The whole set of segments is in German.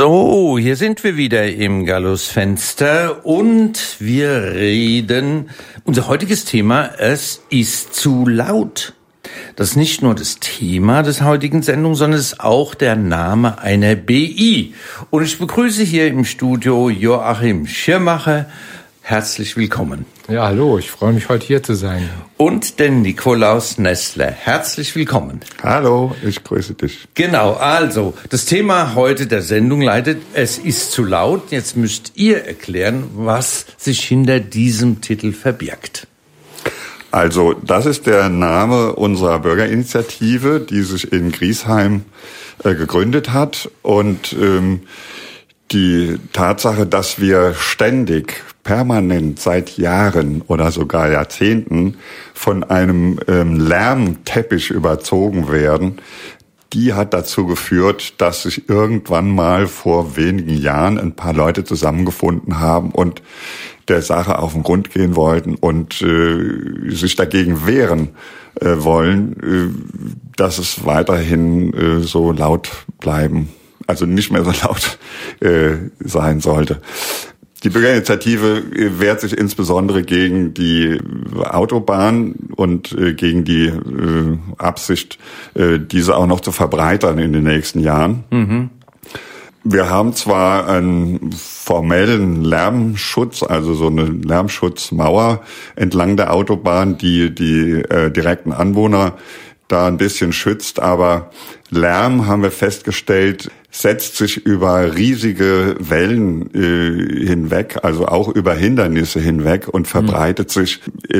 So, hier sind wir wieder im Gallus-Fenster und wir reden, unser heutiges Thema, es ist zu laut. Das ist nicht nur das Thema des heutigen Sendung, sondern es ist auch der Name einer BI. Und ich begrüße hier im Studio Joachim Schirmacher. Herzlich willkommen. Ja, hallo, ich freue mich, heute hier zu sein. Und den Nikolaus Nessler. Herzlich willkommen. Hallo, ich grüße dich. Genau, also, das Thema heute der Sendung lautet, es ist zu laut. Jetzt müsst ihr erklären, was sich hinter diesem Titel verbirgt. Also, das ist der Name unserer Bürgerinitiative, die sich in Griesheim gegründet hat. Und die Tatsache, dass wir ständig, permanent seit Jahren oder sogar Jahrzehnten von einem Lärmteppich überzogen werden, die hat dazu geführt, dass sich irgendwann mal vor wenigen Jahren ein paar Leute zusammengefunden haben und der Sache auf den Grund gehen wollten und sich dagegen wehren wollen, dass es weiterhin so laut bleiben, also nicht mehr so laut sein sollte. Die Bürgerinitiative wehrt sich insbesondere gegen die Autobahn und gegen die Absicht, diese auch noch zu verbreitern in den nächsten Jahren. Mhm. Wir haben zwar einen formellen Lärmschutz, also so eine Lärmschutzmauer entlang der Autobahn, die direkten Anwohner da ein bisschen schützt, aber Lärm, haben wir festgestellt, setzt sich über riesige Wellen hinweg, also auch über Hindernisse hinweg und verbreitet sich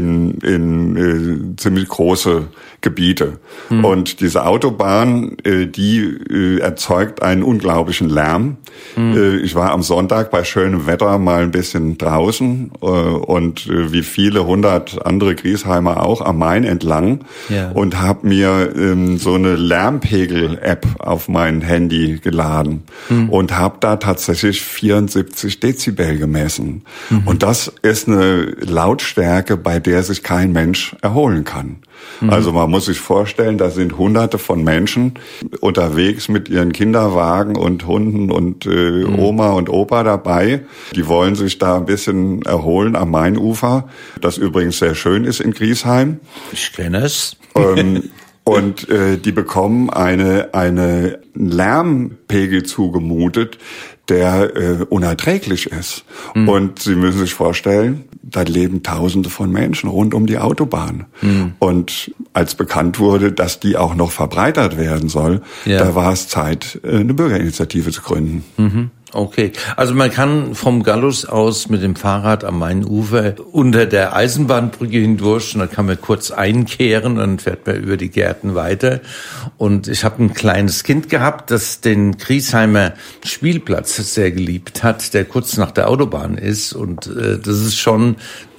in ziemlich große Gebiete. Und diese Autobahn, die erzeugt einen unglaublichen Lärm. Ich war am Sonntag bei schönem Wetter mal ein bisschen draußen und wie viele hundert andere Griesheimer auch am Main entlang und habe mir so eine Lärmpegel-App auf mein Handy geladen und habe da tatsächlich 74 Dezibel gemessen. Und das ist eine Lautstärke, bei der sich kein Mensch erholen kann. Also man muss sich vorstellen, da sind Hunderte von Menschen unterwegs mit ihren Kinderwagen und Hunden und Oma und Opa dabei. Die wollen sich da ein bisschen erholen am Mainufer, das übrigens sehr schön ist in Griesheim. Ich kenne es. Und die bekommen eine Lärmpegel zugemutet, der unerträglich ist. Und Sie müssen sich vorstellen, da leben Tausende von Menschen rund um die Autobahn. Und als bekannt wurde, dass die auch noch verbreitert werden soll, da war es Zeit, eine Bürgerinitiative zu gründen. Okay, also man kann vom Gallus aus mit dem Fahrrad am Mainufer unter der Eisenbahnbrücke hindurch, und dann kann man kurz einkehren und dann fährt man über die Gärten weiter. Und ich habe ein kleines Kind gehabt, das den Griesheimer Spielplatz sehr geliebt hat, der kurz nach der Autobahn ist. Und das ist schon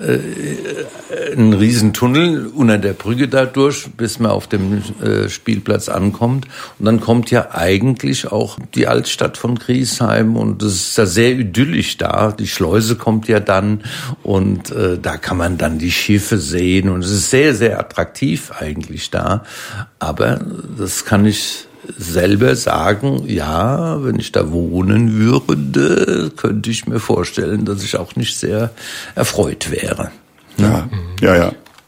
ein Riesentunnel unter der Brücke dadurch, bis man auf dem Spielplatz ankommt. Und dann kommt ja eigentlich auch die Altstadt von Griesheim und das ist ja sehr idyllisch da. Die Schleuse kommt ja dann und da kann man dann die Schiffe sehen und es ist sehr, sehr attraktiv eigentlich da. Aber das kann ich selber sagen, ja, wenn ich da wohnen würde, könnte ich mir vorstellen, dass ich auch nicht sehr erfreut wäre. Ja.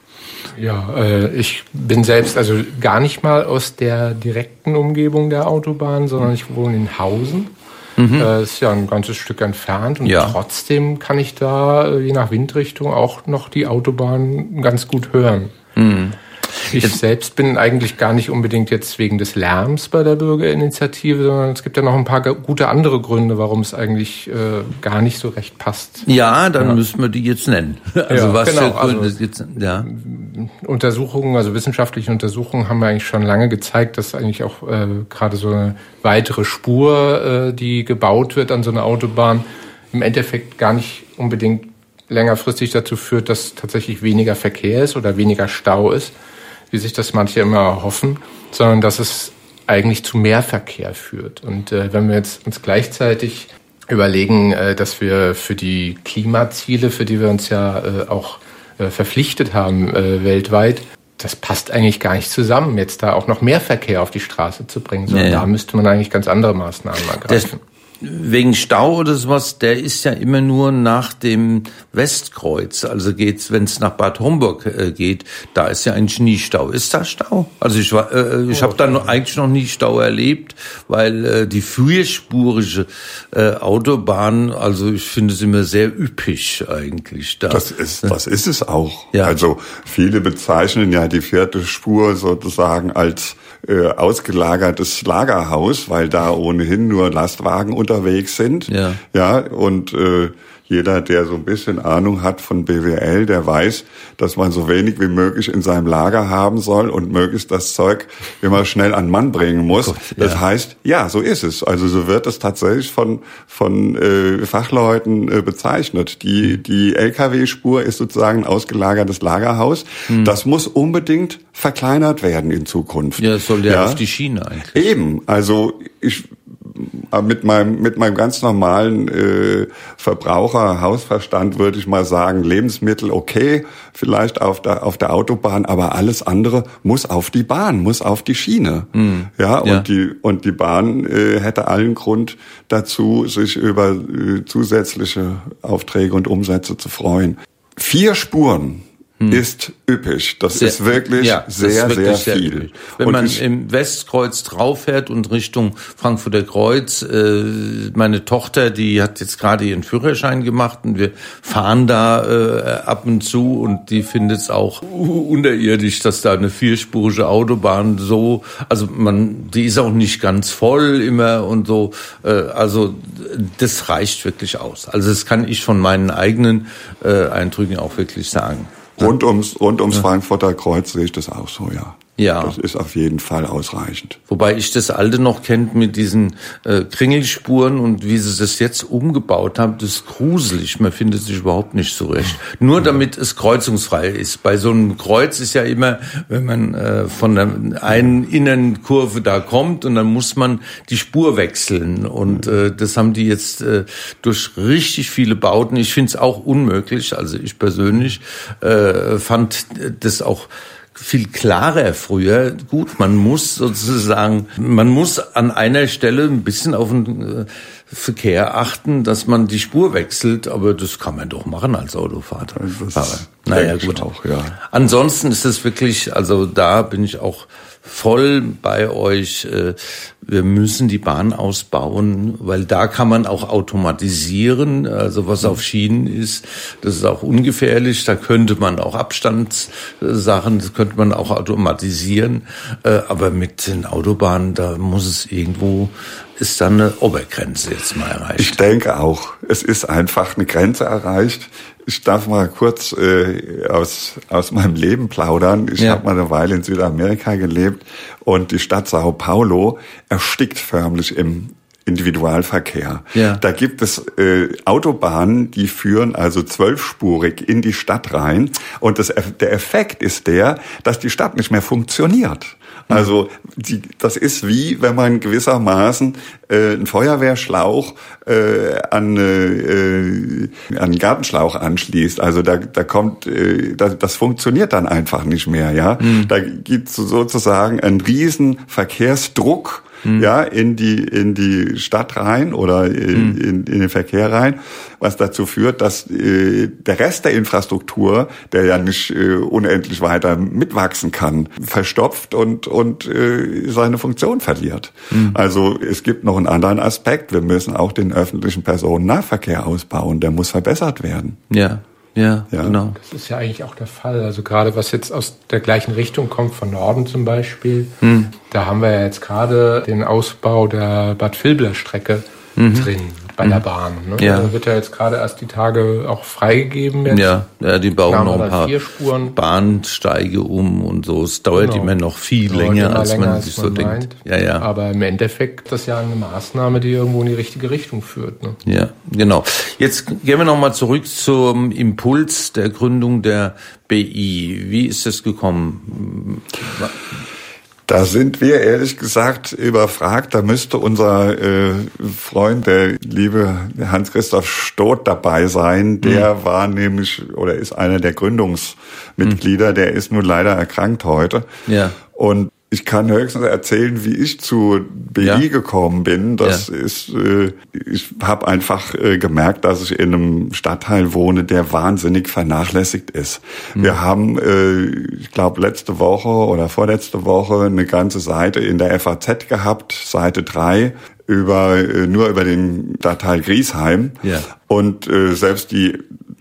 Ja, ich bin selbst also gar nicht mal aus der direkten Umgebung der Autobahn, sondern ich wohne in Hausen. Das ist ja ein ganzes Stück entfernt und trotzdem kann ich da, je nach Windrichtung, auch noch die Autobahn ganz gut hören. Ich selbst bin eigentlich gar nicht unbedingt jetzt wegen des Lärms bei der Bürgerinitiative, sondern es gibt ja noch ein paar gute andere Gründe, warum es eigentlich gar nicht so recht passt. Ja, dann müssen wir die jetzt nennen. Also was für Gründe jetzt? Untersuchungen, also wissenschaftliche Untersuchungen haben eigentlich schon lange gezeigt, dass eigentlich auch gerade so eine weitere Spur, die gebaut wird an so einer Autobahn, im Endeffekt gar nicht unbedingt längerfristig dazu führt, dass tatsächlich weniger Verkehr ist oder weniger Stau ist, wie sich das manche immer hoffen, sondern dass es eigentlich zu mehr Verkehr führt. Und wenn wir jetzt uns gleichzeitig überlegen, dass wir für die Klimaziele, für die wir uns ja auch verpflichtet haben weltweit, das passt eigentlich gar nicht zusammen, jetzt da auch noch mehr Verkehr auf die Straße zu bringen, sondern da müsste man eigentlich ganz andere Maßnahmen ergreifen. Wegen Stau oder sowas, der ist ja immer nur nach dem Westkreuz. Also wenn es nach Bad Homburg geht, da ist ja eigentlich nie Stau. Ist da Stau? Also ich habe da eigentlich noch nie Stau erlebt, weil die vierspurige Autobahn, also ich finde es immer sehr üppig eigentlich. Das ist es auch. Ja. Also viele bezeichnen ja die vierte Spur sozusagen als ausgelagertes Lagerhaus, weil da ohnehin nur Lastwagen unterwegs sind. Ja. Ja, und jeder, der so ein bisschen Ahnung hat von BWL, der weiß, dass man so wenig wie möglich in seinem Lager haben soll und möglichst das Zeug immer schnell an Mann bringen muss. Gott, ja. Das heißt, ja, so ist es. Also so wird es tatsächlich von Fachleuten bezeichnet. Die LKW-Spur ist sozusagen ein ausgelagertes Lagerhaus. Das muss unbedingt verkleinert werden in Zukunft. Ja, es soll ja auf die Schiene eigentlich. Eben, also mit meinem ganz normalen Verbraucherhausverstand würde ich mal sagen, Lebensmittel okay, vielleicht auf der Autobahn, aber alles andere muss auf die Bahn, muss auf die Schiene. Ja, und die Bahn hätte allen Grund dazu, sich über zusätzliche Aufträge und Umsätze zu freuen. 4 Spuren ist üppig. Das ist wirklich sehr viel. Üppig. Wenn man im Westkreuz drauf fährt und Richtung Frankfurter Kreuz, meine Tochter, die hat jetzt gerade ihren Führerschein gemacht und wir fahren da ab und zu und die findet es auch unterirdisch, dass da eine vierspurige Autobahn so, also die ist auch nicht ganz voll immer und so, also das reicht wirklich aus. Also das kann ich von meinen eigenen Eindrücken auch wirklich sagen. Rund ums Frankfurter Kreuz sehe ich das auch so, ja. Ja. Das ist auf jeden Fall ausreichend. Wobei ich das alte noch kennt mit diesen Kringelspuren und wie sie das jetzt umgebaut haben, das ist gruselig. Man findet sich überhaupt nicht zurecht. Nur damit es kreuzungsfrei ist. Bei so einem Kreuz ist ja immer, wenn man von der einen Innenkurve da kommt und dann muss man die Spur wechseln. Und das haben die jetzt durch richtig viele Bauten. Ich finde es auch unmöglich. Also ich persönlich fand das auch viel klarer früher. Gut, man muss an einer Stelle ein bisschen auf den Verkehr achten, dass man die Spur wechselt, aber das kann man doch machen als Autofahrer. Naja, gut. Auch, ja. Ansonsten ist es wirklich, also da bin ich auch voll bei euch. Wir müssen die Bahn ausbauen, weil da kann man auch automatisieren. Also was auf Schienen ist, das ist auch ungefährlich. Da könnte man auch Abstandssachen, das könnte man auch automatisieren. Aber mit den Autobahnen, da muss es irgendwo, ist dann eine Obergrenze jetzt mal erreicht. Ich denke auch. Es ist einfach eine Grenze erreicht. Ich darf mal kurz aus meinem Leben plaudern. Ich habe mal eine Weile in Südamerika gelebt und die Stadt Sao Paulo erstickt förmlich im Individualverkehr. Ja. Da gibt es Autobahnen, die führen also 12-spurig in die Stadt rein und der Effekt ist dass die Stadt nicht mehr funktioniert. Also das ist wie, wenn man gewissermaßen einen Feuerwehrschlauch an einen Gartenschlauch anschließt. Also das funktioniert dann einfach nicht mehr. Ja, da gibt es sozusagen einen riesen Verkehrsdruck. Ja, in die Stadt rein oder in den Verkehr rein, was dazu führt, dass der Rest der Infrastruktur, der ja nicht unendlich weiter mitwachsen kann, verstopft und seine Funktion verliert. Also es gibt noch einen anderen Aspekt. Wir müssen auch den öffentlichen Personennahverkehr ausbauen. Der muss verbessert werden. Ja, genau. Das ist ja eigentlich auch der Fall. Also gerade was jetzt aus der gleichen Richtung kommt, von Norden zum Beispiel, da haben wir ja jetzt gerade den Ausbau der Bad Vilbler-Strecke drin bei der Bahn. Ne? Ja. Da wird ja jetzt gerade erst die Tage auch freigegeben. Jetzt. Ja, die bauen noch ein paar 4 Spuren. Bahnsteige um und so. Es dauert immer noch viel länger, als man sich so denkt. Ja. Aber im Endeffekt ist das ja eine Maßnahme, die irgendwo in die richtige Richtung führt. Ne? Ja, genau. Jetzt gehen wir nochmal zurück zum Impuls der Gründung der BI. Wie ist das gekommen? Da sind wir ehrlich gesagt überfragt. Da müsste unser Freund, der liebe Hans-Christoph Stoth, dabei sein. Der war nämlich oder ist einer der Gründungsmitglieder. Der ist nun leider erkrankt heute. Ja. Und Ich kann höchstens erzählen, wie ich zu BI gekommen bin. Das ist, ich habe einfach gemerkt, dass ich in einem Stadtteil wohne, der wahnsinnig vernachlässigt ist. Wir haben, ich glaube, letzte Woche oder vorletzte Woche eine ganze Seite in der FAZ gehabt, Seite 3, nur über den Stadtteil Griesheim. Ja. Und selbst die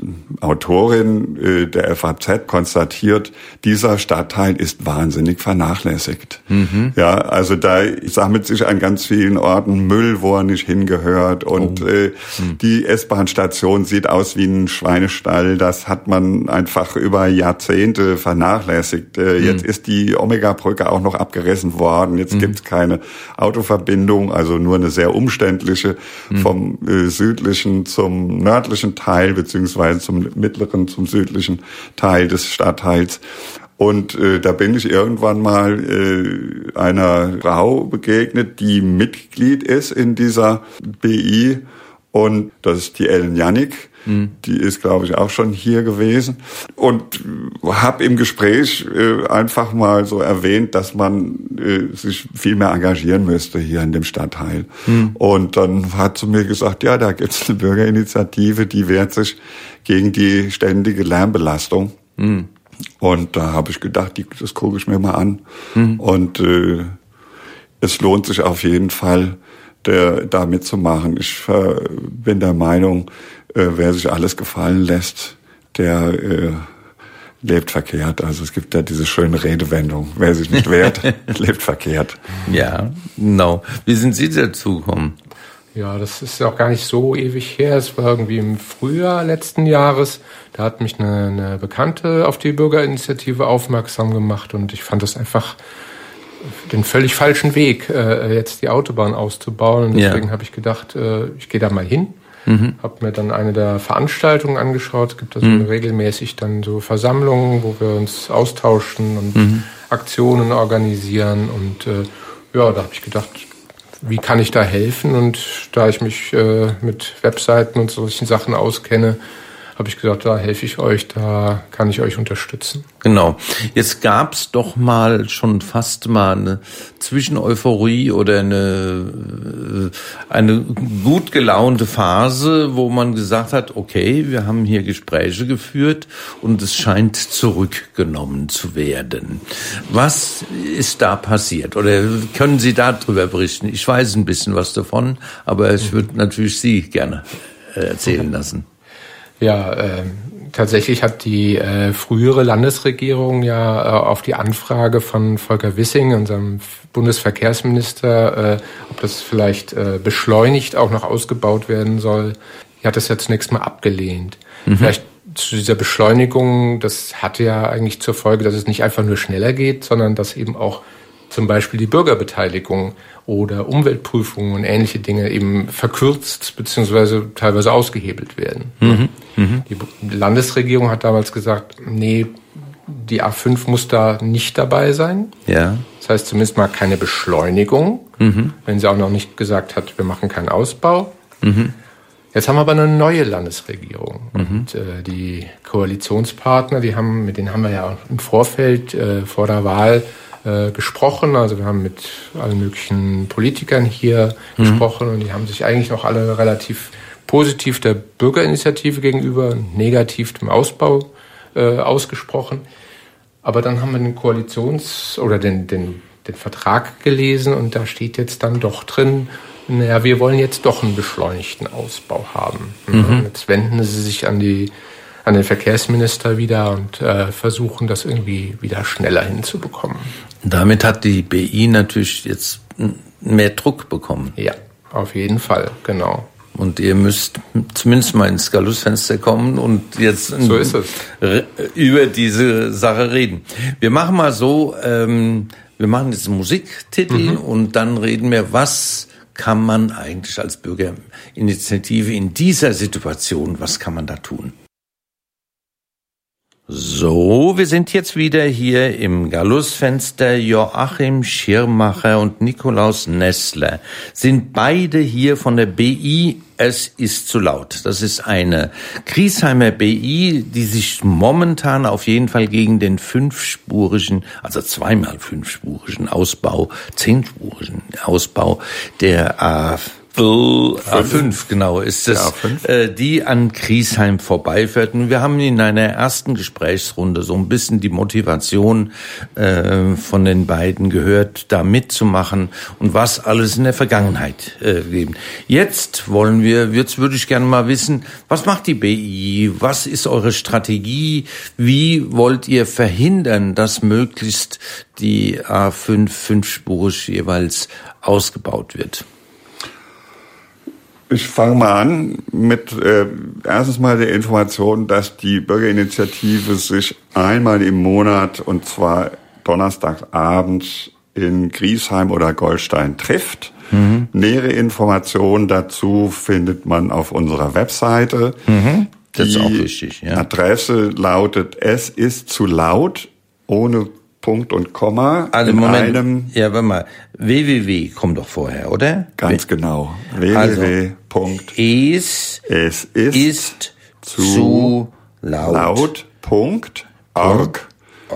Autorin der FAZ konstatiert, dieser Stadtteil ist wahnsinnig vernachlässigt. Ja, also da sammelt sich an ganz vielen Orten Müll, wo er nicht hingehört. Und die S-Bahn-Station sieht aus wie ein Schweinestall. Das hat man einfach über Jahrzehnte vernachlässigt. Jetzt ist die Omega-Brücke auch noch abgerissen worden. Jetzt gibt's keine Autoverbindung, also nur eine sehr umständliche vom südlichen zum nördlichen Teil, beziehungsweise zum mittleren, zum südlichen Teil des Stadtteils. Und da bin ich irgendwann mal einer Frau begegnet, die Mitglied ist in dieser BI. Und das ist die Ellen Jannik. Die ist, glaube ich, auch schon hier gewesen. Und habe im Gespräch einfach mal so erwähnt, dass man sich viel mehr engagieren müsste hier in dem Stadtteil. Und dann hat sie mir gesagt, ja, da gibt's eine Bürgerinitiative, die wehrt sich gegen die ständige Lärmbelastung. Und da habe ich gedacht, das gucke ich mir mal an. Und es lohnt sich auf jeden Fall, da mitzumachen. Ich bin der Meinung, wer sich alles gefallen lässt, der lebt verkehrt. Also es gibt ja diese schöne Redewendung, wer sich nicht wehrt, lebt verkehrt. Ja, genau. Wie sind Sie dazu gekommen? Ja, das ist auch gar nicht so ewig her. Es war irgendwie im Frühjahr letzten Jahres. Da hat mich eine Bekannte auf die Bürgerinitiative aufmerksam gemacht und ich fand das einfach den völlig falschen Weg, jetzt die Autobahn auszubauen. Und deswegen habe ich gedacht, ich gehe da mal hin. Habe mir dann eine der Veranstaltungen angeschaut. Es gibt also regelmäßig dann so Versammlungen, wo wir uns austauschen und Aktionen organisieren. Und da habe ich gedacht, wie kann ich da helfen? Und da ich mich mit Webseiten und solchen Sachen auskenne, habe ich gesagt, da helfe ich euch, da kann ich euch unterstützen. Genau. Jetzt gab's doch schon fast mal eine Zwischeneuphorie oder eine gut gelaunte Phase, wo man gesagt hat, okay, wir haben hier Gespräche geführt und es scheint zurückgenommen zu werden. Was ist da passiert? Oder können Sie darüber berichten? Ich weiß ein bisschen was davon, aber ich würde natürlich Sie gerne erzählen lassen. Ja, tatsächlich hat die frühere Landesregierung ja auf die Anfrage von Volker Wissing, unserem Bundesverkehrsminister, ob das vielleicht beschleunigt auch noch ausgebaut werden soll, die hat das ja zunächst mal abgelehnt. Vielleicht zu dieser Beschleunigung, das hatte ja eigentlich zur Folge, dass es nicht einfach nur schneller geht, sondern dass eben auch zum Beispiel die Bürgerbeteiligung oder Umweltprüfungen und ähnliche Dinge eben verkürzt bzw. teilweise ausgehebelt werden. Die Landesregierung hat damals gesagt, nee, die A5 muss da nicht dabei sein. Ja. Das heißt zumindest mal keine Beschleunigung, wenn sie auch noch nicht gesagt hat, wir machen keinen Ausbau. Jetzt haben wir aber eine neue Landesregierung. Und die Koalitionspartner, mit denen haben wir ja im Vorfeld vor der Wahl gesprochen. Also wir haben mit allen möglichen Politikern hier gesprochen und die haben sich eigentlich noch alle relativ positiv der Bürgerinitiative gegenüber, negativ dem Ausbau ausgesprochen. Aber dann haben wir den Vertrag gelesen und da steht jetzt dann doch drin, naja, wir wollen jetzt doch einen beschleunigten Ausbau haben. Jetzt wenden sie sich an den Verkehrsminister wieder und versuchen, das irgendwie wieder schneller hinzubekommen. Damit hat die BI natürlich jetzt mehr Druck bekommen. Ja, auf jeden Fall, genau. Und ihr müsst zumindest mal ins Galusfenster kommen und jetzt so ist es. Über diese Sache reden. Wir machen mal so, wir machen jetzt einen Musiktitel und dann reden wir, was kann man eigentlich als Bürgerinitiative in dieser Situation, was kann man da tun? So, wir sind jetzt wieder hier im Gallusfenster. Joachim Schirmacher und Nikolaus Nessler sind beide hier von der BI Es ist zu laut. Das ist eine Griesheimer BI, die sich momentan auf jeden Fall gegen den 5-spurigen, also 2x5-spurigen Ausbau, 10-spurigen Ausbau der A5, genau, ist es, die an Griesheim vorbeifährt. Und wir haben in einer ersten Gesprächsrunde so ein bisschen die Motivation von den beiden gehört, da mitzumachen und was alles in der Vergangenheit gegeben. Jetzt würde ich gerne mal wissen, was macht die BI? Was ist eure Strategie? Wie wollt ihr verhindern, dass möglichst die A5 5-spurig jeweils ausgebaut wird? Ich fange mal an mit erstens mal der Information, dass die Bürgerinitiative sich einmal im Monat, und zwar donnerstagabends, in Griesheim oder Goldstein trifft. Nähere Informationen dazu findet man auf unserer Webseite. Das ist auch wichtig, ja. Adresse lautet Es ist zu laut, ohne Punkt und Komma. Also Moment, warte mal, www kommt doch vorher, oder? Ganz genau. Es ist zu laut. Org.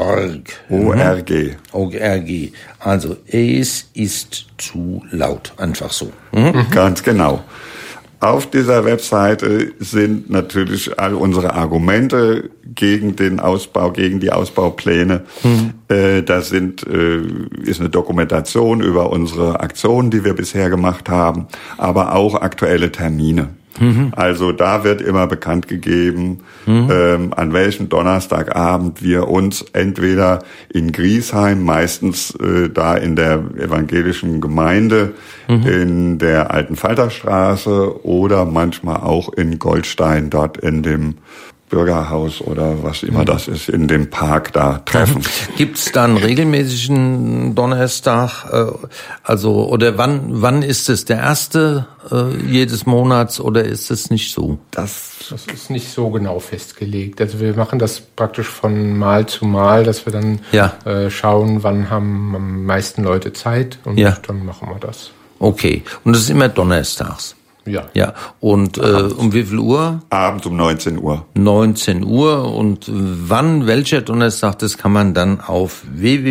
ORG. Also, es ist zu laut. Einfach so. Ganz genau. Auf dieser Webseite sind natürlich all unsere Argumente gegen den Ausbau, gegen die Ausbaupläne. Das ist eine Dokumentation über unsere Aktionen, die wir bisher gemacht haben, aber auch aktuelle Termine. Also da wird immer bekannt gegeben, an welchem Donnerstagabend wir uns entweder in Griesheim, meistens da in der evangelischen Gemeinde, in der Alten Falterstraße oder manchmal auch in Goldstein, dort in dem Bürgerhaus oder was immer das ist, in dem Park da treffen. Gibt's dann regelmäßigen Donnerstag, oder wann ist es, der erste jedes Monats, oder ist es nicht so? Das ist nicht so genau festgelegt. Also wir machen das praktisch von Mal zu Mal, dass wir dann schauen, wann haben am meisten Leute Zeit, und dann machen wir das. Okay, und das ist immer donnerstags? Ja. Und um wie viel Uhr? Abends um 19 Uhr. 19 Uhr. Und welcher Donnerstag, das kann man dann auf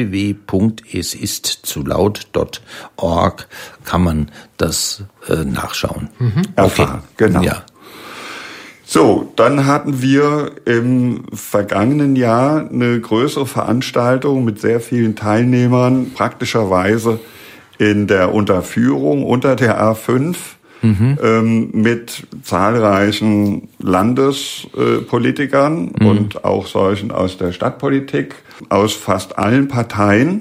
www.esistzulaut.org kann man das nachschauen. Erfahren, genau. Ja. So, dann hatten wir im vergangenen Jahr eine größere Veranstaltung mit sehr vielen Teilnehmern, praktischerweise in der Unterführung unter der A5. Mit zahlreichen Landespolitikern und auch solchen aus der Stadtpolitik, aus fast allen Parteien,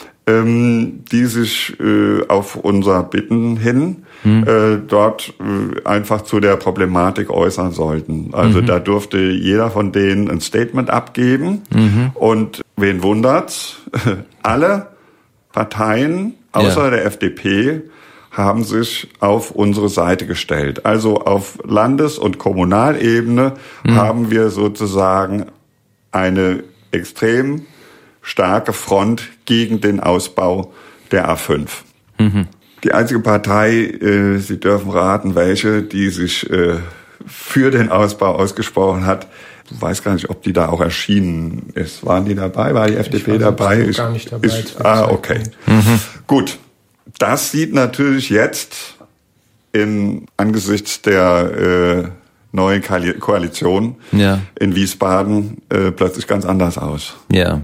die sich auf unser Bitten hin dort einfach zu der Problematik äußern sollten. Also da durfte jeder von denen ein Statement abgeben. Und wen wundert's? Alle Parteien außer der FDP haben sich auf unsere Seite gestellt. Also auf Landes- und Kommunalebene haben wir sozusagen eine extrem starke Front gegen den Ausbau der A5. Die einzige Partei, Sie dürfen raten, welche, die sich für den Ausbau ausgesprochen hat, ich weiß gar nicht, ob die da auch erschienen ist. Waren die dabei? War die FDP dabei? Ich war gar nicht dabei. Okay. Gut. Das sieht natürlich jetzt angesichts der neuen Koalition in Wiesbaden plötzlich ganz anders aus. Ja.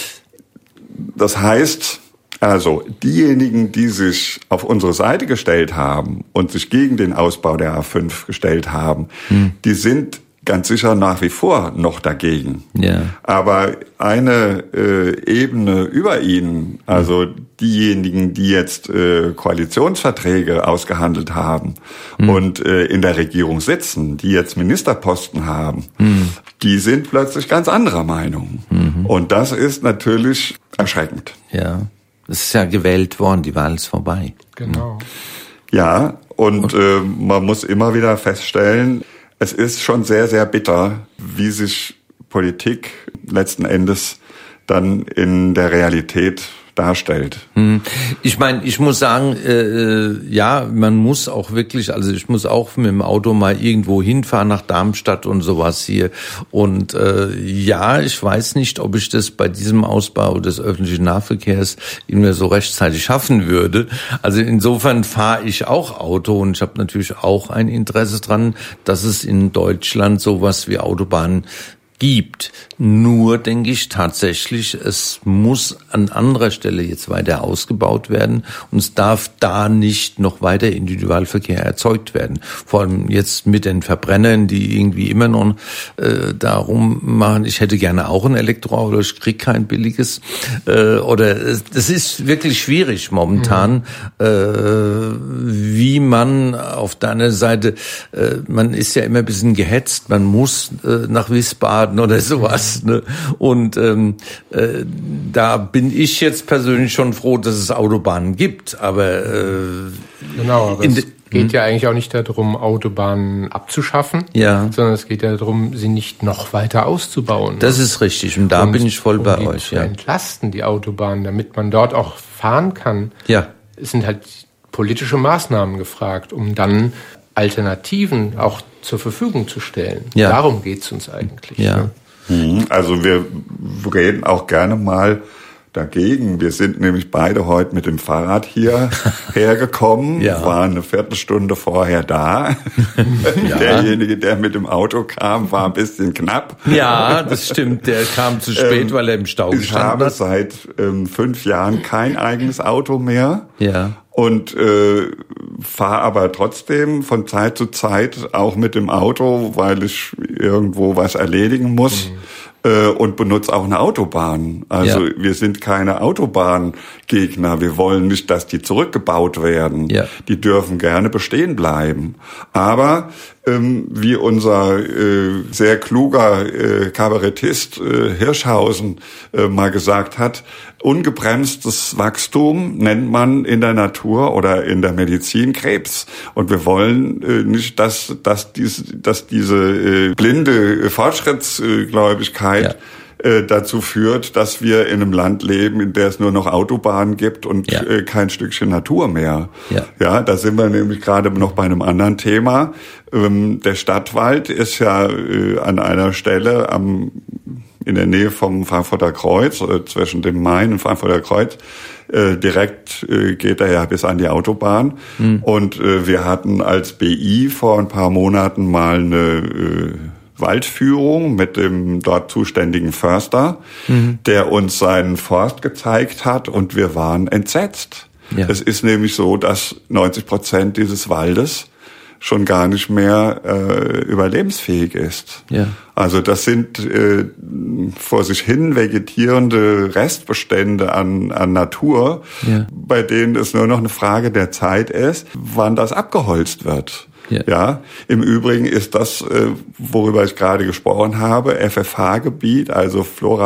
Das heißt, also diejenigen, die sich auf unsere Seite gestellt haben und sich gegen den Ausbau der A5 gestellt haben, die sind ganz sicher nach wie vor noch dagegen. Ja. Aber eine Ebene über ihnen, also diejenigen, die jetzt Koalitionsverträge ausgehandelt haben und in der Regierung sitzen, die jetzt Ministerposten haben, die sind plötzlich ganz anderer Meinung. Und das ist natürlich erschreckend. Ja, es ist ja gewählt worden, die Wahl ist vorbei. Genau. Ja, und man muss immer wieder feststellen, es ist schon sehr, sehr bitter, wie sich Politik letzten Endes dann in der Realität darstellt. Ich meine, ich muss sagen, ja, man muss auch wirklich, also ich muss auch mit dem Auto mal irgendwo hinfahren nach Darmstadt und sowas hier. Und ja, ich weiß nicht, ob ich das bei diesem Ausbau des öffentlichen Nahverkehrs immer so rechtzeitig schaffen würde. Also insofern fahre ich auch Auto und ich habe natürlich auch ein Interesse dran, dass es in Deutschland sowas wie Autobahnen gibt. Nur denke ich tatsächlich, es muss an anderer Stelle jetzt weiter ausgebaut werden und es darf da nicht noch weiter Individualverkehr erzeugt werden. Vor allem jetzt mit den Verbrennern, die irgendwie immer noch darum machen, ich hätte gerne auch ein Elektroauto, ich kriege kein billiges. Oder das ist wirklich schwierig momentan, wie man auf der anderen Seite, man ist ja immer ein bisschen gehetzt, man muss nach Wiesbaden oder sowas. Ne? Und da bin ich jetzt persönlich schon froh, dass es Autobahnen gibt. Aber genau, aber es geht ja eigentlich auch nicht darum, Autobahnen abzuschaffen, sondern es geht ja darum, sie nicht noch weiter auszubauen. Das ist richtig und da bin ich voll bei euch. Zu entlasten die Autobahnen, damit man dort auch fahren kann. Ja. Es sind halt politische Maßnahmen gefragt, um dann Alternativen auch zur Verfügung zu stellen. Ja. Darum geht's uns eigentlich. Ja. Ne? Also wir reden auch gerne mal dagegen. Wir sind nämlich beide heute mit dem Fahrrad hier hergekommen, waren eine Viertelstunde vorher da. Derjenige, der mit dem Auto kam, war ein bisschen knapp. Ja, das stimmt. Der kam zu spät, weil er im Stau gestanden hat. Ich habe seit 5 Jahren kein eigenes Auto mehr. Ja. Und fahre aber trotzdem von Zeit zu Zeit auch mit dem Auto, weil ich irgendwo was erledigen muss. Und benutze auch eine Autobahn. Also wir sind keine Autobahngegner. Wir wollen nicht, dass die zurückgebaut werden. Ja. Die dürfen gerne bestehen bleiben. Aber wie unser sehr kluger Kabarettist Hirschhausen mal gesagt hat, ungebremstes Wachstum nennt man in der Natur oder in der Medizin Krebs. Und wir wollen nicht, dass diese blinde Fortschrittsgläubigkeit dazu führt, dass wir in einem Land leben, in der es nur noch Autobahnen gibt und kein Stückchen Natur mehr. Ja, da sind wir nämlich gerade noch bei einem anderen Thema. Der Stadtwald ist ja an einer Stelle in der Nähe vom Frankfurter Kreuz, zwischen dem Main und Frankfurter Kreuz, direkt geht er ja bis an die Autobahn. Und wir hatten als BI vor ein paar Monaten mal eine Waldführung mit dem dort zuständigen Förster, der uns seinen Forst gezeigt hat und wir waren entsetzt. Ja. Es ist nämlich so, dass 90% dieses Waldes schon gar nicht mehr überlebensfähig ist. Ja. Also das sind vor sich hin vegetierende Restbestände an Natur, bei denen es nur noch eine Frage der Zeit ist, wann das abgeholzt wird. Ja, im Übrigen ist das, worüber ich gerade gesprochen habe, FFH-Gebiet, also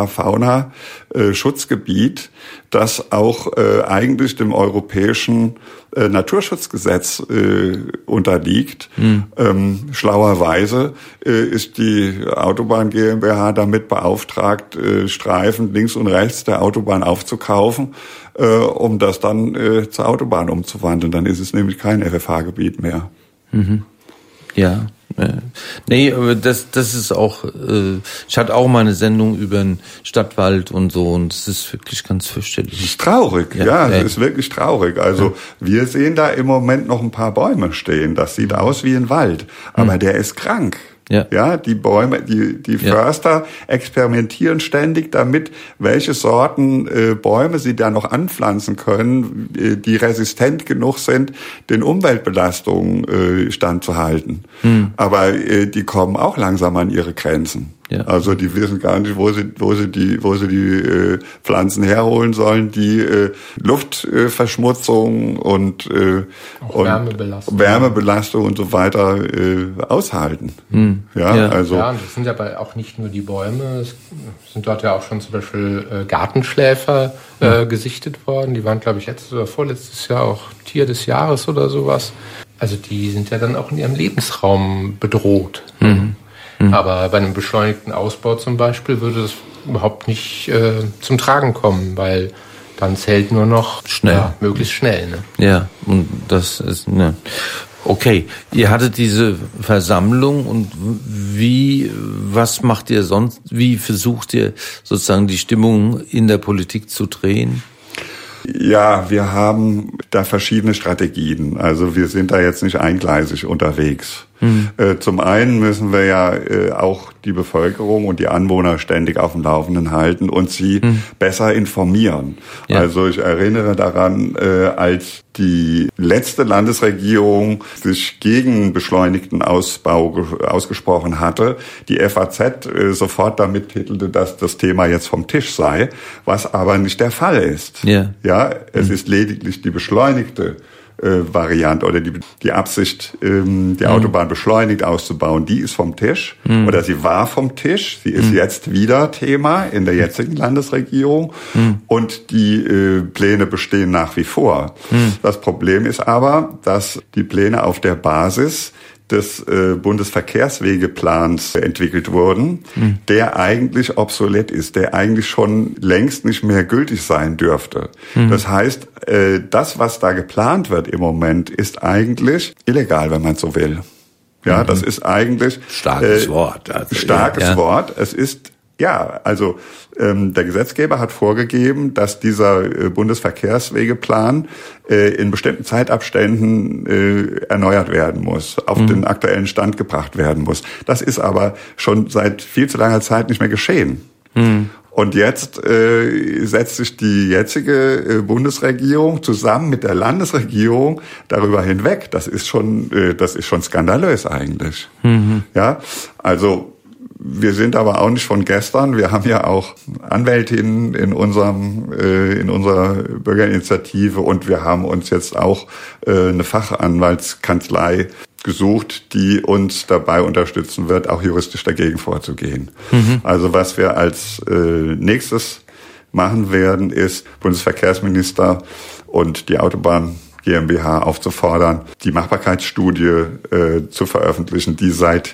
Flora-Fauna-Schutzgebiet, das auch eigentlich dem europäischen Naturschutzgesetz unterliegt. Schlauerweise ist die Autobahn GmbH damit beauftragt, Streifen links und rechts der Autobahn aufzukaufen, um das dann zur Autobahn umzuwandeln. Dann ist es nämlich kein FFH-Gebiet mehr. Ja, nee, aber das ist auch, ich hatte auch mal eine Sendung über den Stadtwald und so und es ist wirklich ganz fürchterlich. Es ist traurig, es ist wirklich traurig. Also wir sehen da im Moment noch ein paar Bäume stehen, das sieht aus wie ein Wald, aber der ist krank. Ja, die Bäume, die Förster experimentieren ständig damit, welche Sorten Bäume sie da noch anpflanzen können, die resistent genug sind, den Umweltbelastungen standzuhalten. Aber die kommen auch langsam an ihre Grenzen. Ja. Also die wissen gar nicht, wo sie die Pflanzen herholen sollen, die Luftverschmutzung und Wärmebelastung und so weiter aushalten. Also und das sind aber auch nicht nur die Bäume, es sind dort ja auch schon zum Beispiel Gartenschläfer gesichtet worden. Die waren, glaube ich, letztes oder vorletztes Jahr auch Tier des Jahres oder sowas. Also die sind ja dann auch in ihrem Lebensraum bedroht. Aber bei einem beschleunigten Ausbau zum Beispiel würde das überhaupt nicht zum Tragen kommen, weil dann zählt nur noch schnell. Ja, möglichst schnell. Ne? Ja, und das ist, ne. Okay, ihr hattet diese Versammlung und was macht ihr sonst? Wie versucht ihr sozusagen die Stimmung in der Politik zu drehen? Ja, wir haben da verschiedene Strategien. Also wir sind da jetzt nicht eingleisig unterwegs. Zum einen müssen wir ja auch die Bevölkerung und die Anwohner ständig auf dem Laufenden halten und sie besser informieren. Ja. Also ich erinnere daran, als die letzte Landesregierung sich gegen beschleunigten Ausbau ausgesprochen hatte, die FAZ sofort damit titelte, dass das Thema jetzt vom Tisch sei, was aber nicht der Fall ist. Ja, es ist lediglich die beschleunigte Variante oder die Absicht, die Autobahn beschleunigt auszubauen, die ist vom Tisch oder sie war vom Tisch. Sie ist jetzt wieder Thema in der jetzigen Landesregierung und die Pläne bestehen nach wie vor. Das Problem ist aber, dass die Pläne auf der Basis des Bundesverkehrswegeplans entwickelt wurden, der eigentlich obsolet ist, der eigentlich schon längst nicht mehr gültig sein dürfte. Das heißt, das, was da geplant wird im Moment, ist eigentlich illegal, wenn man so will. Ja, das ist eigentlich starkes Wort. Also, starkes Wort. Es ist der Gesetzgeber hat vorgegeben, dass dieser Bundesverkehrswegeplan in bestimmten Zeitabständen erneuert werden muss, auf den aktuellen Stand gebracht werden muss. Das ist aber schon seit viel zu langer Zeit nicht mehr geschehen. Und jetzt setzt sich die jetzige Bundesregierung zusammen mit der Landesregierung darüber hinweg. Das ist schon skandalös eigentlich. Ja, also wir sind aber auch nicht von gestern. Wir haben ja auch Anwältinnen in unserer Bürgerinitiative und wir haben uns jetzt auch eine Fachanwaltskanzlei gesucht, die uns dabei unterstützen wird, auch juristisch dagegen vorzugehen. Also was wir als nächstes machen werden, ist Bundesverkehrsminister und die Autobahn GmbH aufzufordern, die Machbarkeitsstudie zu veröffentlichen, die seit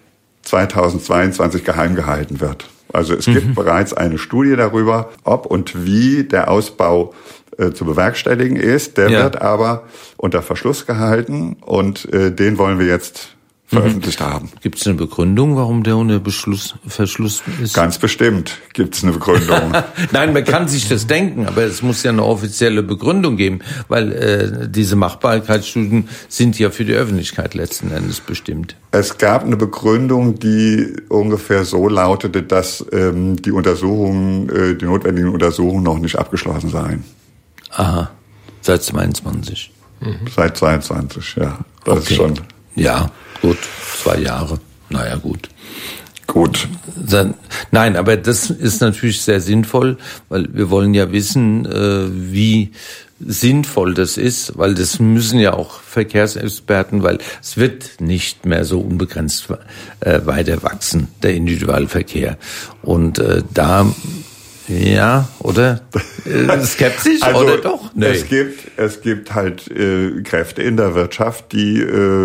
2022 geheim gehalten wird. Also es gibt bereits eine Studie darüber, ob und wie der Ausbau zu bewerkstelligen ist. Der wird aber unter Verschluss gehalten und den wollen wir jetzt veröffentlicht haben. Gibt es eine Begründung, warum der unter Verschluss ist? Ganz bestimmt gibt es eine Begründung. Nein, man kann sich das denken, aber es muss ja eine offizielle Begründung geben, weil diese Machbarkeitsstudien sind ja für die Öffentlichkeit letzten Endes bestimmt. Es gab eine Begründung, die ungefähr so lautete, dass die notwendigen Untersuchungen noch nicht abgeschlossen seien. Aha, seit 22. Seit 22, ja. Das ist schon. Ja, gut, 2 Jahre. Naja, gut. Gut. Nein, aber das ist natürlich sehr sinnvoll, weil wir wollen ja wissen, wie sinnvoll das ist, weil das müssen ja auch Verkehrsexperten, weil es wird nicht mehr so unbegrenzt weiter wachsen, der Individualverkehr. Und ja, oder? Skeptisch, also, oder doch? Nee. Es gibt halt Kräfte in der Wirtschaft, die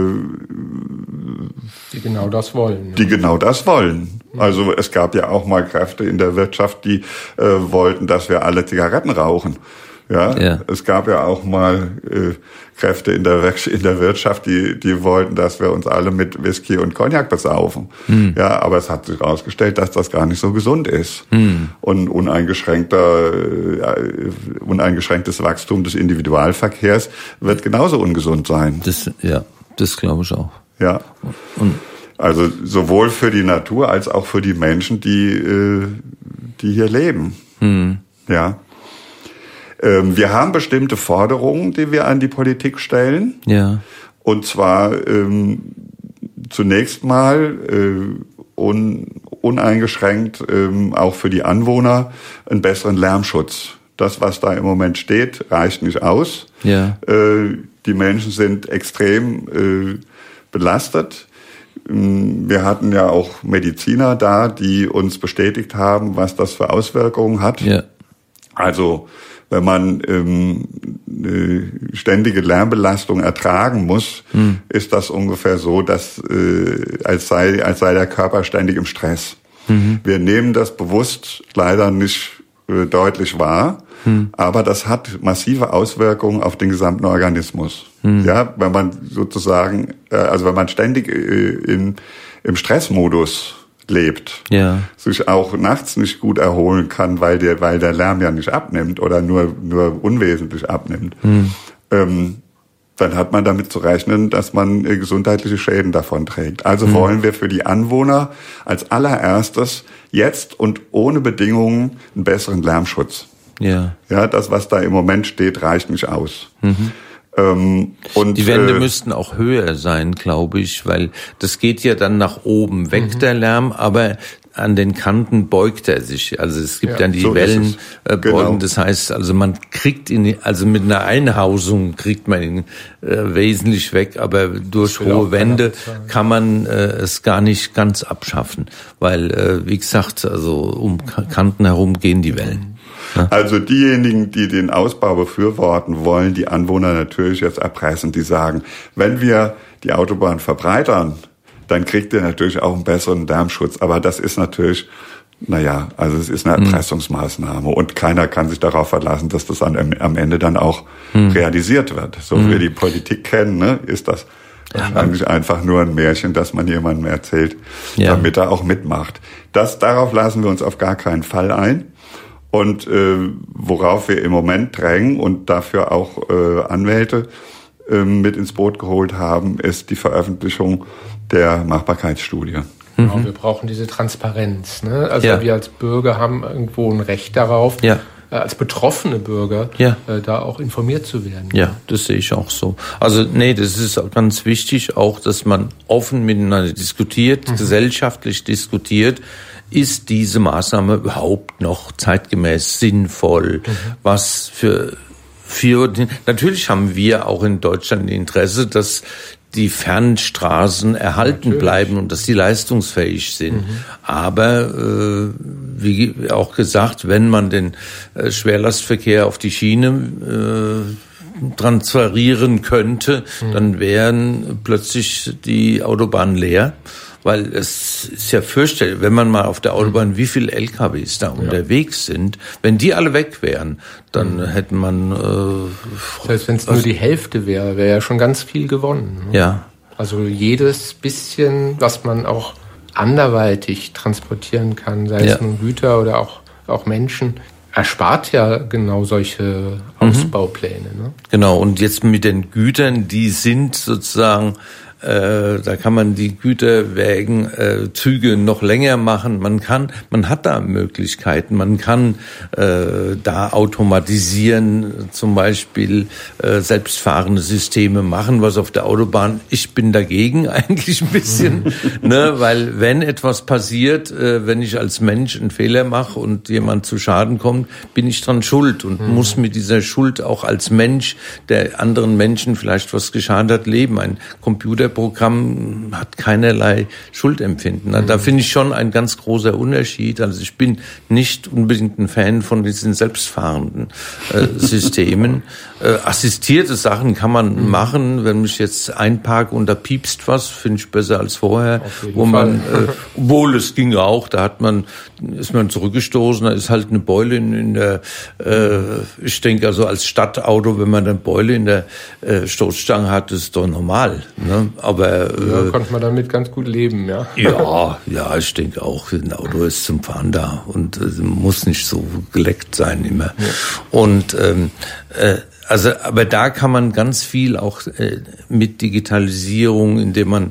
genau das wollen. Die genau das wollen. Also es gab ja auch mal Kräfte in der Wirtschaft, die wollten, dass wir alle Zigaretten rauchen. Ja. Es gab ja auch mal Kräfte in der Wirtschaft, die wollten, dass wir uns alle mit Whisky und Cognac besaufen. Ja, aber es hat sich herausgestellt, dass das gar nicht so gesund ist. Und uneingeschränktes Wachstum des Individualverkehrs wird genauso ungesund sein. Das glaube ich auch. Ja. Also sowohl für die Natur als auch für die Menschen, die hier leben. Ja. Wir haben bestimmte Forderungen, die wir an die Politik stellen. Ja. Und zwar zunächst mal uneingeschränkt auch für die Anwohner einen besseren Lärmschutz. Das, was da im Moment steht, reicht nicht aus. Ja. Die Menschen sind extrem belastet. Wir hatten ja auch Mediziner da, die uns bestätigt haben, was das für Auswirkungen hat. Ja. Also wenn man ständige Lärmbelastung ertragen muss, ist das ungefähr so, dass als sei der Körper ständig im Stress. Wir nehmen das bewusst leider nicht deutlich wahr, aber das hat massive Auswirkungen auf den gesamten Organismus. Ja, wenn man sozusagen, also wenn man ständig im Stressmodus lebt, sich auch nachts nicht gut erholen kann, weil der Lärm ja nicht abnimmt oder nur unwesentlich abnimmt, dann hat man damit zu rechnen, dass man gesundheitliche Schäden davon trägt. Also wollen wir für die Anwohner als allererstes jetzt und ohne Bedingungen einen besseren Lärmschutz. Ja, das, was da im Moment steht, reicht nicht aus. Und die Wände müssten auch höher sein, glaube ich, weil das geht ja dann nach oben weg, der Lärm, aber an den Kanten beugt er sich. Also es gibt dann die so Wellen beugen. Genau. Das heißt, also man kriegt ihn, also mit einer Einhausung kriegt man ihn wesentlich weg, aber durch hohe Wände kann man es gar nicht ganz abschaffen, weil wie gesagt, also um Kanten herum gehen die Wellen. Also diejenigen, die den Ausbau befürworten, wollen die Anwohner natürlich jetzt erpressen, die sagen, wenn wir die Autobahn verbreitern, dann kriegt ihr natürlich auch einen besseren Lärmschutz. Aber das ist natürlich, also es ist eine Erpressungsmaßnahme und keiner kann sich darauf verlassen, dass das am Ende dann auch realisiert wird. So wie wir die Politik kennen, ne, ist das wahrscheinlich einfach nur ein Märchen, das man jemandem erzählt, damit er auch mitmacht. Darauf lassen wir uns auf gar keinen Fall ein. Und worauf wir im Moment drängen und dafür auch Anwälte mit ins Boot geholt haben, ist die Veröffentlichung der Machbarkeitsstudie. Genau, wir brauchen diese Transparenz. Ne? Also wir als Bürger haben irgendwo ein Recht darauf, als betroffene Bürger da auch informiert zu werden. Ja, das sehe ich auch so. Also das ist auch ganz wichtig, auch, dass man offen miteinander diskutiert, gesellschaftlich diskutiert. Ist diese Maßnahme überhaupt noch zeitgemäß sinnvoll? Was für natürlich haben wir auch in Deutschland Interesse, dass die Fernstraßen erhalten bleiben und dass die leistungsfähig sind. Aber wie auch gesagt, wenn man den Schwerlastverkehr auf die Schiene transferieren könnte, dann wären plötzlich die Autobahnen leer. Weil es ist ja fürchterlich, wenn man mal auf der Autobahn, wie viele LKWs da unterwegs sind, wenn die alle weg wären, dann hätte man... das heißt, wenn es nur die Hälfte wäre, wäre ja schon ganz viel gewonnen. Ne? Ja. Also jedes bisschen, was man auch anderweitig transportieren kann, sei es nun Güter oder auch Menschen, erspart ja genau solche Ausbaupläne. Ne? Genau, und jetzt mit den Gütern, die sind sozusagen... da kann man die Güterwägen, Züge noch länger machen. Man hat da Möglichkeiten. Man kann da automatisieren, zum Beispiel selbstfahrende Systeme machen, was auf der Autobahn. Ich bin dagegen eigentlich ein bisschen, ne, weil wenn etwas passiert, wenn ich als Mensch einen Fehler mache und jemand zu Schaden kommt, bin ich dran schuld und muss mit dieser Schuld auch als Mensch, der anderen Menschen vielleicht was geschadet hat, leben. Ein Computerprogramm hat keinerlei Schuldempfinden. Da finde ich schon ein ganz großer Unterschied. Also ich bin nicht unbedingt ein Fan von diesen selbstfahrenden Systemen. Assistierte Sachen kann man machen. Wenn mich jetzt einparke und da piepst was, finde ich besser als vorher. Wo man, obwohl es ging auch, ist man zurückgestoßen, da ist halt eine Beule in der, ich denke also als Stadtauto, wenn man eine Beule in der Stoßstange hat, ist doch normal, ne? Aber konnte man damit ganz gut leben, ja. Ja, ich denke auch, ein Auto ist zum Fahren da und muss nicht so geleckt sein immer. Ja. Und aber da kann man ganz viel auch mit Digitalisierung, indem man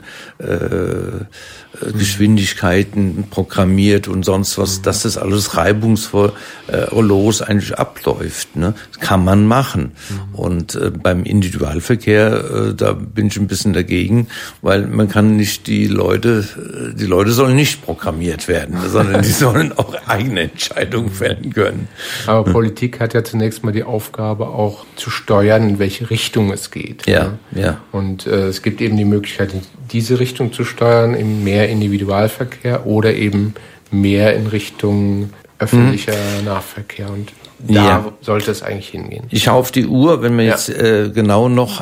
Geschwindigkeiten programmiert und sonst was, dass das alles reibungslos eigentlich abläuft, ne? Kann man machen. Und beim Individualverkehr, da bin ich ein bisschen dagegen, weil man kann nicht die Leute sollen nicht programmiert werden, sondern die sollen auch eigene Entscheidungen fällen können. Aber Politik hat ja zunächst mal die Aufgabe, auch zu steuern, in welche Richtung es geht. Ja. Und es gibt eben die Möglichkeit, in diese Richtung zu steuern, in mehr Individualverkehr oder eben mehr in Richtung öffentlicher Nahverkehr. Und da sollte es eigentlich hingehen. Ich schaue auf die Uhr, wenn wir jetzt genau noch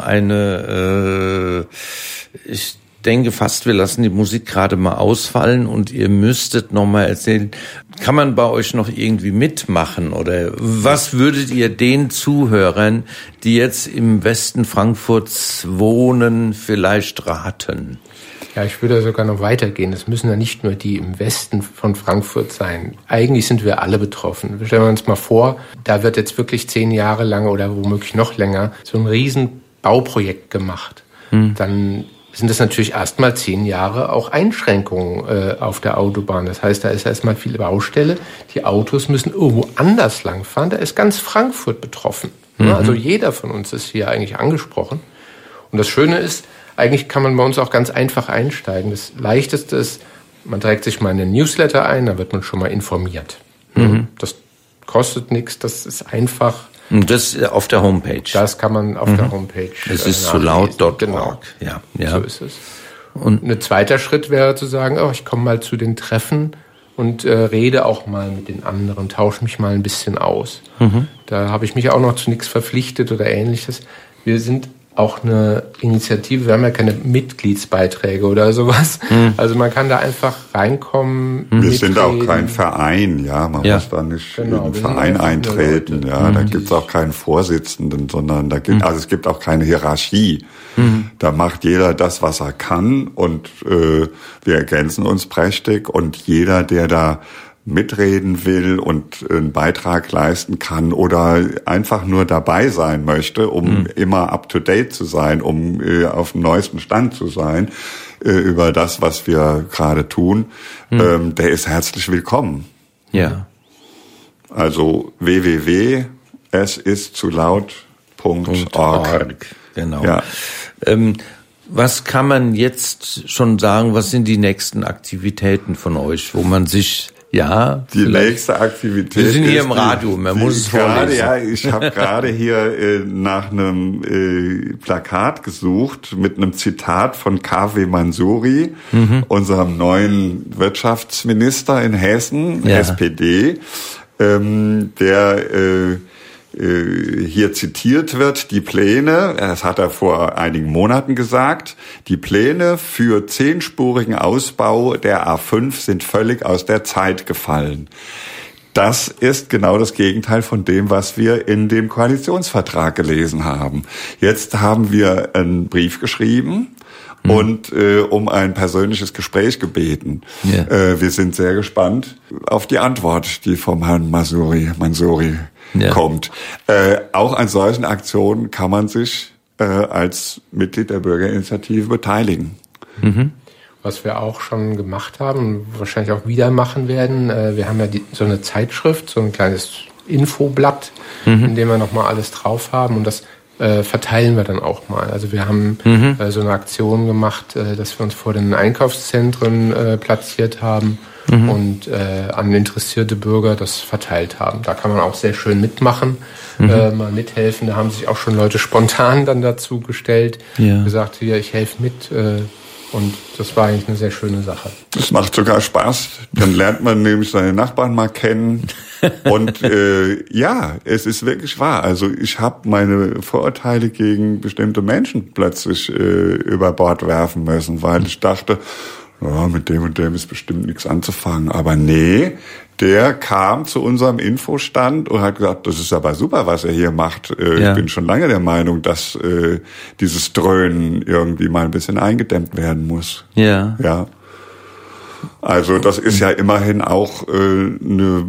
ich denke fast, wir lassen die Musik gerade mal ausfallen und ihr müsstet noch mal erzählen, kann man bei euch noch irgendwie mitmachen oder was würdet ihr den Zuhörern, die jetzt im Westen Frankfurts wohnen, vielleicht raten? Ja, ich würde sogar noch weitergehen. Es müssen ja nicht nur die im Westen von Frankfurt sein. Eigentlich sind wir alle betroffen. Stellen wir uns mal vor, da wird jetzt wirklich 10 Jahre lang oder womöglich noch länger so ein riesen Bauprojekt gemacht. Dann sind das natürlich erstmal 10 Jahre auch Einschränkungen auf der Autobahn. Das heißt, da ist erstmal viel Baustelle. Die Autos müssen irgendwo anders langfahren. Da ist ganz Frankfurt betroffen. Also jeder von uns ist hier eigentlich angesprochen. Und das Schöne ist, eigentlich kann man bei uns auch ganz einfach einsteigen. Das Leichteste ist, man trägt sich mal in einen Newsletter ein, da wird man schon mal informiert. Das kostet nichts, das ist einfach. Und das auf der Homepage? Das kann man auf der Homepage. Es ist zulaut.org. Genau. Ja, so ist es. Und ein zweiter Schritt wäre zu sagen, ich komme mal zu den Treffen und rede auch mal mit den anderen, tausche mich mal ein bisschen aus. Da habe ich mich auch noch zu nichts verpflichtet oder Ähnliches. Wir sind auch eine Initiative, wir haben ja keine Mitgliedsbeiträge oder sowas. Also man kann da einfach reinkommen. Wir sind auch kein Verein, man muss da nicht in einen Verein eintreten. Da gibt's auch keinen Vorsitzenden, sondern also es gibt auch keine Hierarchie. Da macht jeder das, was er kann und wir ergänzen uns prächtig und jeder, der da mitreden will und einen Beitrag leisten kann oder einfach nur dabei sein möchte, um immer up-to-date zu sein, um auf dem neuesten Stand zu sein über das, was wir gerade tun, der ist herzlich willkommen. Ja. Also www.esistzulaut.org. Genau. Ja. Was kann man jetzt schon sagen, was sind die nächsten Aktivitäten von euch, wo man sich die nächste Aktivität. Wir sind hier im Radio, man muss es vorlesen. Ich habe gerade hier nach einem Plakat gesucht mit einem Zitat von K.W. Mansouri, unserem neuen Wirtschaftsminister in Hessen, SPD, der hier zitiert wird, die Pläne, das hat er vor einigen Monaten gesagt, die Pläne für 10-spurigen Ausbau der A5 sind völlig aus der Zeit gefallen. Das ist genau das Gegenteil von dem, was wir in dem Koalitionsvertrag gelesen haben. Jetzt haben wir einen Brief geschrieben und um ein persönliches Gespräch gebeten. Yeah. Wir sind sehr gespannt auf die Antwort, die vom Herrn Mansouri kommt. Auch an solchen Aktionen kann man sich als Mitglied der Bürgerinitiative beteiligen. Was wir auch schon gemacht haben, wahrscheinlich auch wieder machen werden, wir haben ja so eine Zeitschrift, so ein kleines Infoblatt, in dem wir nochmal alles drauf haben und das verteilen wir dann auch mal. Also wir haben so eine Aktion gemacht, dass wir uns vor den Einkaufszentren platziert haben und an interessierte Bürger das verteilt haben. Da kann man auch sehr schön mitmachen, mal mithelfen. Da haben sich auch schon Leute spontan dann dazu gestellt, gesagt, hier, ich helfe mit. Und das war eigentlich eine sehr schöne Sache. Das macht sogar Spaß. Dann lernt man nämlich seine Nachbarn mal kennen. Und es ist wirklich wahr. Also ich habe meine Vorurteile gegen bestimmte Menschen plötzlich über Bord werfen müssen, weil ich dachte, mit dem und dem ist bestimmt nichts anzufangen. Aber nee, der kam zu unserem Infostand und hat gesagt, das ist aber super, was er hier macht. Ich bin schon lange der Meinung, dass dieses Dröhnen irgendwie mal ein bisschen eingedämmt werden muss. Ja. Also das ist ja immerhin auch eine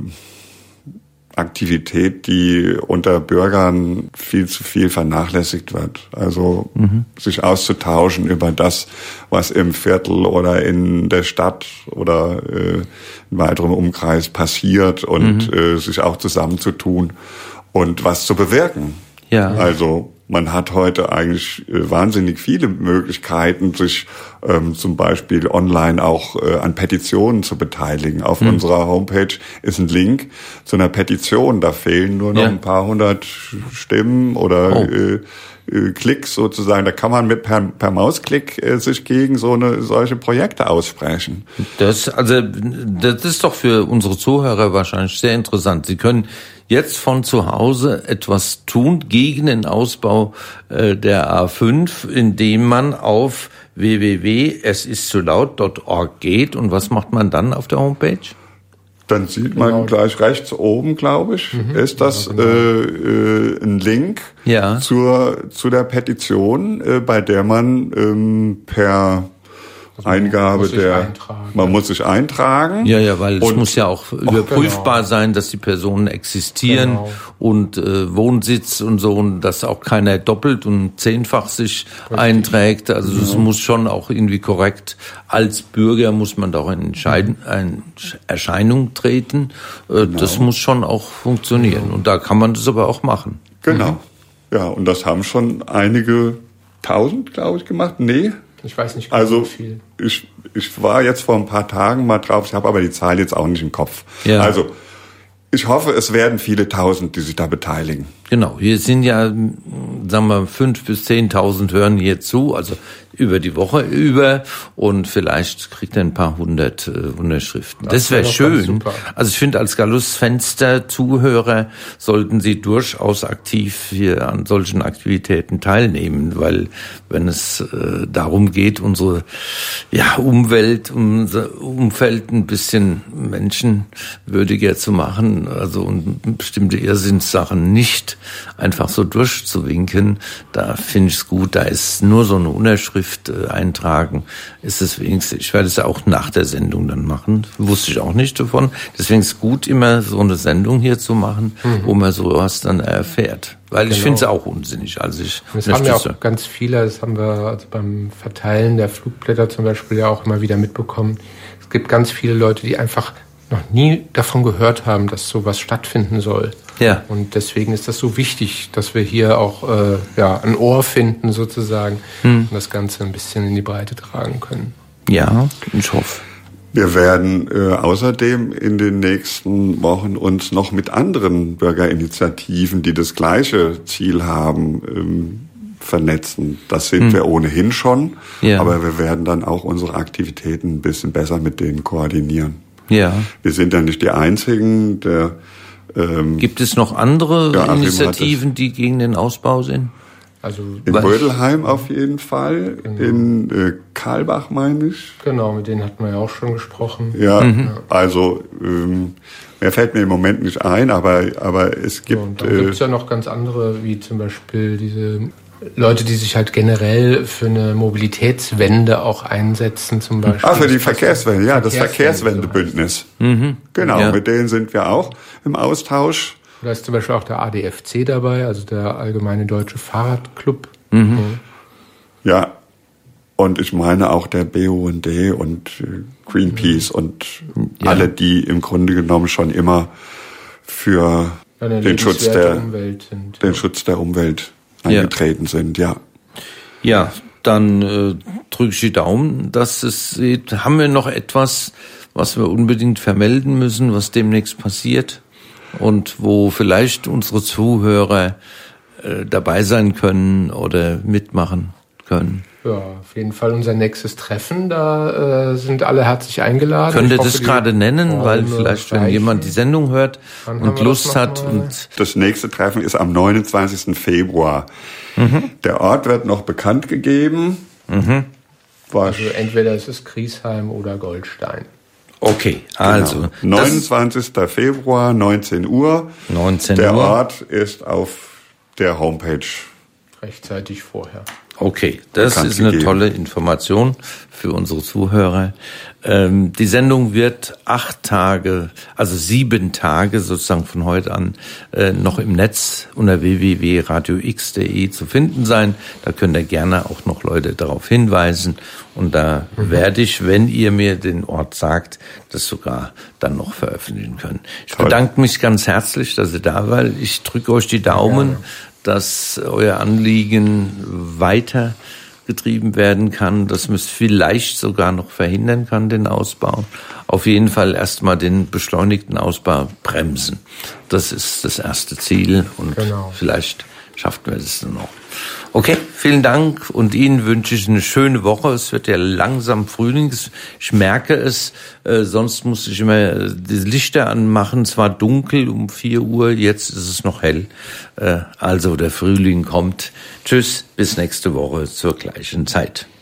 Aktivität, die unter Bürgern viel zu viel vernachlässigt wird. Also sich auszutauschen über das, was im Viertel oder in der Stadt oder in weiterem Umkreis passiert und sich auch zusammenzutun und was zu bewirken. Ja. Also man hat heute eigentlich wahnsinnig viele Möglichkeiten, sich zum Beispiel online auch an Petitionen zu beteiligen. Auf unserer Homepage ist ein Link zu einer Petition. Da fehlen nur noch ein paar hundert Stimmen oder Klicks sozusagen, da kann man per Mausklick sich gegen solche Projekte aussprechen. Das ist doch für unsere Zuhörer wahrscheinlich sehr interessant. Sie können jetzt von zu Hause etwas tun gegen den Ausbau der A5, indem man auf www.esistzulaut.org geht. Und was macht man dann auf der Homepage? Dann sieht man gleich rechts oben, glaube ich, ist das ein Link zu der Petition, bei der man per Eingabe man muss sich eintragen. Ja, weil es muss ja auch überprüfbar sein, dass die Personen existieren und Wohnsitz und so, und dass auch keiner doppelt und zehnfach sich einträgt. Also das muss schon auch irgendwie korrekt. Als Bürger muss man doch in Erscheinung treten. Das muss schon auch funktionieren. Und da kann man das aber auch machen. Genau. Ja, und das haben schon einige tausend, glaube ich, gemacht. Nee. Ich weiß nicht genau, wie viel. Ich war jetzt vor ein paar Tagen mal drauf, ich habe aber die Zahl jetzt auch nicht im Kopf. Ja. Also, ich hoffe, es werden viele Tausend, die sich da beteiligen. Genau, hier sind ja, sagen wir, 5.000 bis 10.000 hören hier zu, also über die Woche über, und vielleicht kriegt er ein paar hundert Unterschriften. Das wäre schön. Also ich finde, als Gallus-Fenster-Zuhörer sollten Sie durchaus aktiv hier an solchen Aktivitäten teilnehmen, weil wenn es darum geht, unsere Umwelt, unser Umfeld ein bisschen menschenwürdiger zu machen, also und bestimmte Irrsinnssachen nicht einfach so durchzuwinken, da finde ich es gut, da ist nur so eine Unterschrift eintragen, ist es wenigstens. Ich werde es auch nach der Sendung dann machen. Wusste ich auch nicht davon. Deswegen ist es gut, immer so eine Sendung hier zu machen, wo man sowas dann erfährt. Weil ich finde es auch unsinnig. Also das haben ja auch ganz viele, das haben wir also beim Verteilen der Flugblätter zum Beispiel ja auch immer wieder mitbekommen. Es gibt ganz viele Leute, die einfach noch nie davon gehört haben, dass sowas stattfinden soll. Ja. Und deswegen ist das so wichtig, dass wir hier auch ein Ohr finden sozusagen und das Ganze ein bisschen in die Breite tragen können. Ja, ich hoffe. Wir werden außerdem in den nächsten Wochen uns noch mit anderen Bürgerinitiativen, die das gleiche Ziel haben, vernetzen. Das sind wir ohnehin schon, aber wir werden dann auch unsere Aktivitäten ein bisschen besser mit denen koordinieren. Ja. Wir sind ja nicht die Einzigen. Gibt es noch andere Initiativen, die gegen den Ausbau sind? Also in Rödelheim auf jeden Fall, genau. In Karlbach meine ich. Genau, mit denen hatten wir ja auch schon gesprochen. Ja, also mehr fällt mir im Moment nicht ein, aber es gibt... und dann gibt es ja noch ganz andere, wie zum Beispiel diese Leute, die sich halt generell für eine Mobilitätswende auch einsetzen, zum Beispiel. Für die Verkehrswende, das Verkehrswendebündnis. Genau, mit denen sind wir auch im Austausch. Da ist zum Beispiel auch der ADFC dabei, also der Allgemeine Deutsche Fahrradclub. Ja, und ich meine auch der BUND und Greenpeace und alle, die im Grunde genommen schon immer für den Schutz der Umwelt eingetreten sind, Ja, dann drücke ich die Daumen, dass es sieht. Haben wir noch etwas, was wir unbedingt vermelden müssen, was demnächst passiert und wo vielleicht unsere Zuhörer dabei sein können oder mitmachen können? Ja, auf jeden Fall unser nächstes Treffen, da sind alle herzlich eingeladen. Könnt ihr das gerade nennen, weil vielleicht, wenn jemand die Sendung hört und Lust hat. Das nächste Treffen ist am 29. Februar. Der Ort wird noch bekannt gegeben. Also entweder es ist Griesheim oder Goldstein. Okay, also. Genau. 29. Februar, 19 Uhr. Der Ort ist auf der Homepage. Rechtzeitig vorher. Okay, das ist eine tolle Information für unsere Zuhörer. Die Sendung wird 7 Tage sozusagen von heute an noch im Netz unter www.radiox.de zu finden sein. Da könnt ihr gerne auch noch Leute darauf hinweisen. Und da werde ich, wenn ihr mir den Ort sagt, das sogar dann noch veröffentlichen können. Ich bedanke mich ganz herzlich, dass ihr da wart. Ich drücke euch die Daumen, dass euer Anliegen weitergetrieben werden kann, dass man es vielleicht sogar noch verhindern kann, den Ausbau. Auf jeden Fall erstmal den beschleunigten Ausbau bremsen. Das ist das erste Ziel und vielleicht schafft man es dann noch. Okay, vielen Dank und Ihnen wünsche ich eine schöne Woche. Es wird ja langsam Frühling. Ich merke es, sonst musste ich immer die Lichter anmachen. Es war dunkel um 4 Uhr, jetzt ist es noch hell. Also der Frühling kommt. Tschüss, bis nächste Woche zur gleichen Zeit.